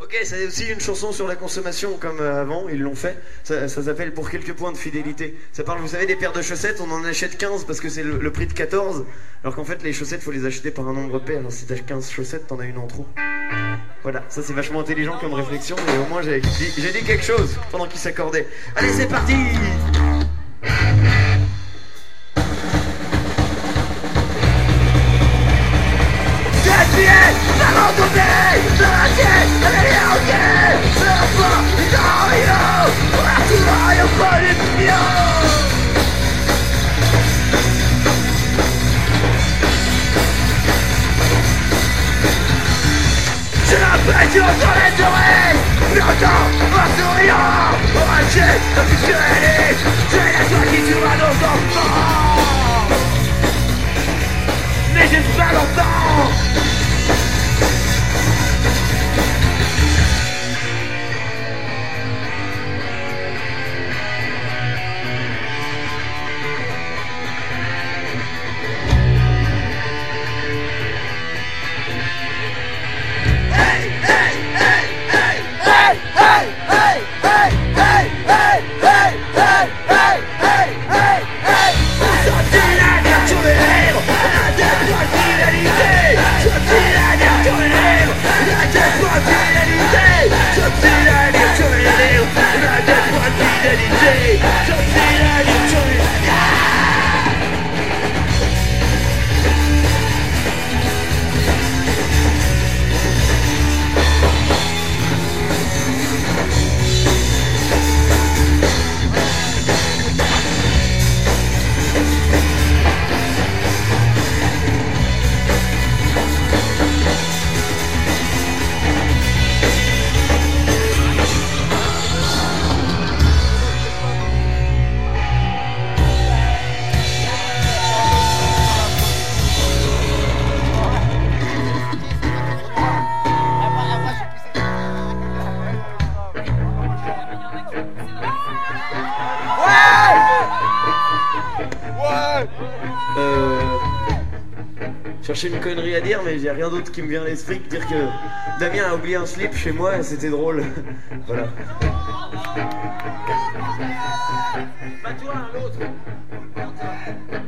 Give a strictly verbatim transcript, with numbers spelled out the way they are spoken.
Ok, c'est aussi une chanson sur la consommation comme euh, avant, ils l'ont fait. Ça, ça s'appelle Pour quelques points de fidélité. Ça parle, vous savez, des paires de chaussettes, on en achète quinze parce que c'est le, le prix de quatorze. Alors qu'en fait, les chaussettes, faut les acheter par un nombre pair. Alors si t'as quinze chaussettes, t'en as une en trop. Voilà, ça c'est vachement intelligent comme réflexion, mais au moins j'ai dit, j'ai dit quelque chose pendant qu'ils s'accordaient. Allez, c'est parti! Je l'appelle sur les durées, longtemps, en souriant, enragé, obscuré, c'est la toi qui tuera nos enfants. Mais j'ai pas longtemps. Euh... Chercher une connerie à dire, mais j'ai rien d'autre qui me vient à l'esprit que dire que Damien a oublié un slip chez moi et c'était drôle. Voilà. Bah toi, l'autre.